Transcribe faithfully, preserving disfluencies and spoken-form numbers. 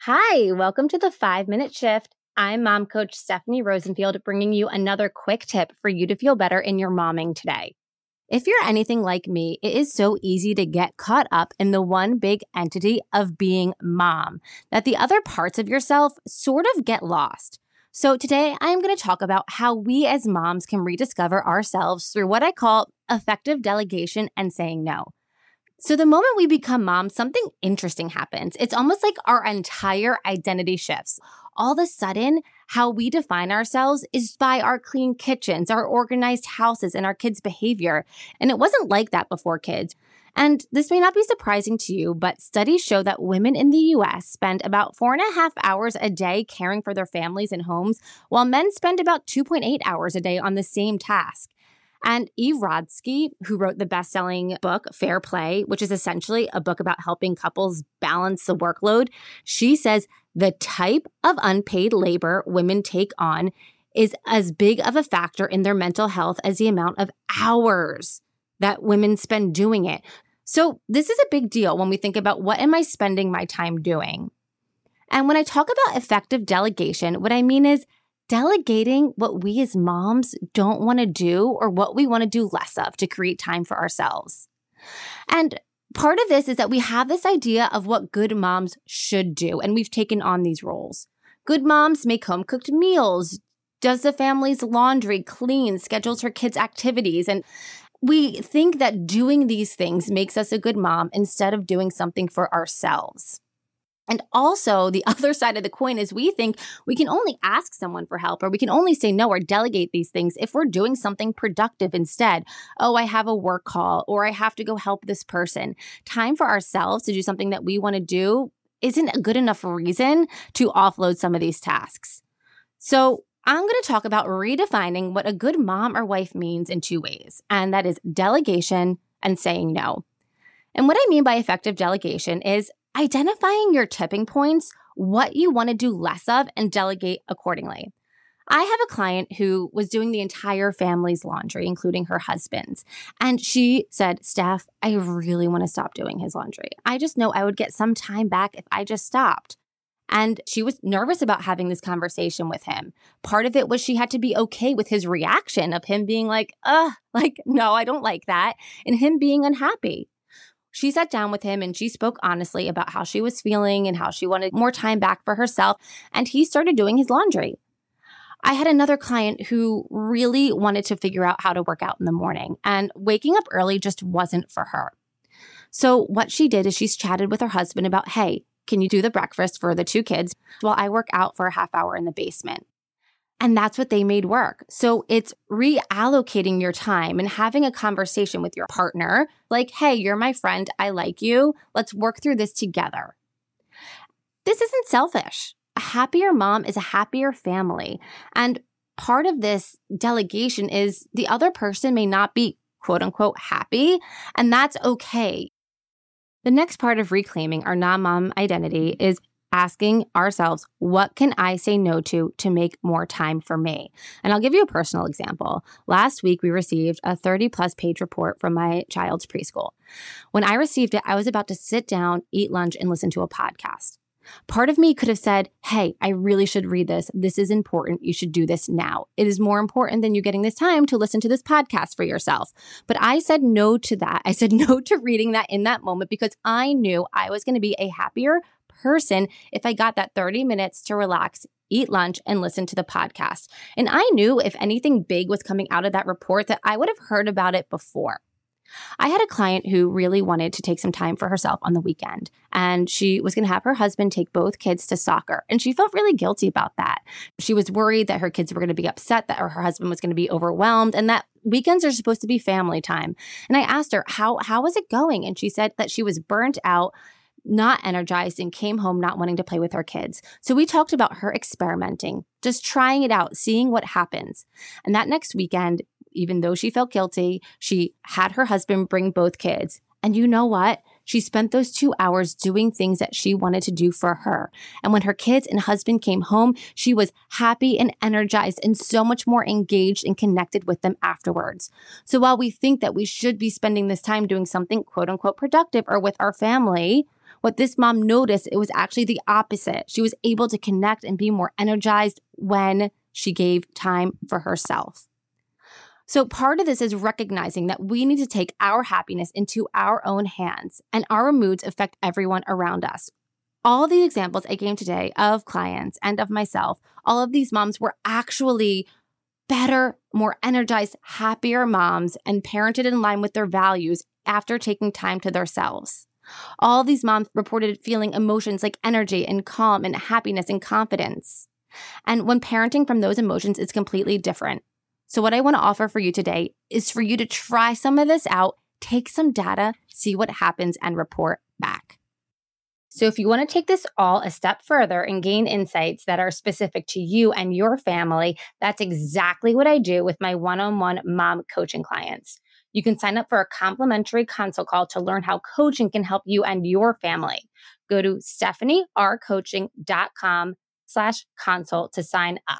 Hi, welcome to the five minute Shift. I'm mom coach Stephanie Rosenfield, bringing you another quick tip for you to feel better in your momming today. If you're anything like me, it is so easy to get caught up in the one big entity of being mom that the other parts of yourself sort of get lost. So today I'm going to talk about how we as moms can rediscover ourselves through what I call effective delegation and saying no. So the moment we become moms, something interesting happens. It's almost like our entire identity shifts. All of a sudden, how we define ourselves is by our clean kitchens, our organized houses, and our kids' behavior. And it wasn't like that before kids. And this may not be surprising to you, but studies show that women in the U S spend about four and a half hours a day caring for their families and homes, while men spend about two point eight hours a day on the same task. And Eve Rodsky, who wrote the best-selling book, Fair Play, which is essentially a book about helping couples balance the workload, she says the type of unpaid labor women take on is as big of a factor in their mental health as the amount of hours that women spend doing it. So this is a big deal when we think about what am I spending my time doing? And when I talk about effective delegation, what I mean is delegating what we as moms don't want to do or what we want to do less of to create time for ourselves. And part of this is that we have this idea of what good moms should do, and we've taken on these roles. Good moms make home-cooked meals, does the family's laundry, cleans, schedules her kids' activities, and we think that doing these things makes us a good mom instead of doing something for ourselves. And also, the other side of the coin is we think we can only ask someone for help, or we can only say no or delegate these things if we're doing something productive instead. Oh, I have a work call, or I have to go help this person. Time for ourselves to do something that we want to do isn't a good enough reason to offload some of these tasks. So I'm going to talk about redefining what a good mom or wife means in two ways, and that is delegation and saying no. And what I mean by effective delegation is identifying your tipping points, what you want to do less of, and delegate accordingly. I have a client who was doing the entire family's laundry, including her husband's. And she said, Steph, I really want to stop doing his laundry. I just know I would get some time back if I just stopped. And she was nervous about having this conversation with him. Part of it was she had to be okay with his reaction of him being like, ugh, like, no, I don't like that, and him being unhappy. She sat down with him and she spoke honestly about how she was feeling and how she wanted more time back for herself, and he started doing his laundry. I had another client who really wanted to figure out how to work out in the morning, and waking up early just wasn't for her. So what she did is she's chatted with her husband about, hey, can you do the breakfast for the two kids while I work out for a half hour in the basement? And that's what they made work. So it's reallocating your time and having a conversation with your partner, like, hey, you're my friend. I like you. Let's work through this together. This isn't selfish. A happier mom is a happier family. And part of this delegation is the other person may not be quote unquote happy, and that's okay. The next part of reclaiming our non-mom identity is asking ourselves, what can I say no to to make more time for me? And I'll give you a personal example. Last week, we received a thirty plus page report from my child's preschool. When I received it, I was about to sit down, eat lunch, and listen to a podcast. Part of me could have said, hey, I really should read this. This is important. You should do this now. It is more important than you getting this time to listen to this podcast for yourself. But I said no to that. I said no to reading that in that moment because I knew I was going to be a happier person if I got that thirty minutes to relax, eat lunch, and listen to the podcast. And I knew if anything big was coming out of that report that I would have heard about it before. I had a client who really wanted to take some time for herself on the weekend, and she was going to have her husband take both kids to soccer, and she felt really guilty about that. She was worried that her kids were going to be upset, that her husband was going to be overwhelmed, and that weekends are supposed to be family time. And I asked her, how, how was it going? And she said that she was burnt out, not energized, and came home not wanting to play with her kids. So we talked about her experimenting, just trying it out, seeing what happens. And that next weekend, even though she felt guilty, she had her husband bring both kids. And you know what? She spent those two hours doing things that she wanted to do for her. And when her kids and husband came home, she was happy and energized and so much more engaged and connected with them afterwards. So while we think that we should be spending this time doing something quote unquote productive or with our family, What this mom noticed, it was actually the opposite. She was able to connect and be more energized when she gave time for herself. So part of this is recognizing that we need to take our happiness into our own hands, and our moods affect everyone around us. All of the examples I gave today of clients and of myself, all of these moms were actually better, more energized, happier moms and parented in line with their values after taking time to themselves. All of these moms reported feeling emotions like energy and calm and happiness and confidence. And when parenting from those emotions is completely different. So what I want to offer for you today is for you to try some of this out, take some data, see what happens, and report back. So if you want to take this all a step further and gain insights that are specific to you and your family, that's exactly what I do with my one-on-one mom coaching clients. You can sign up for a complimentary consult call to learn how coaching can help you and your family. Go to stephanie r coaching dot com slash consult to sign up.